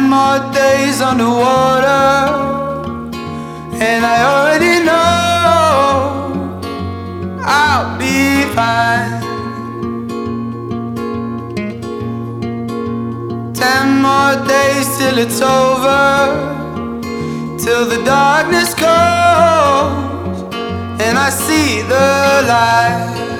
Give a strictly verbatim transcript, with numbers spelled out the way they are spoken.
more days underwater, and I already know I'll be fine. Ten more days till it's over, till the darkness comes and I see the light.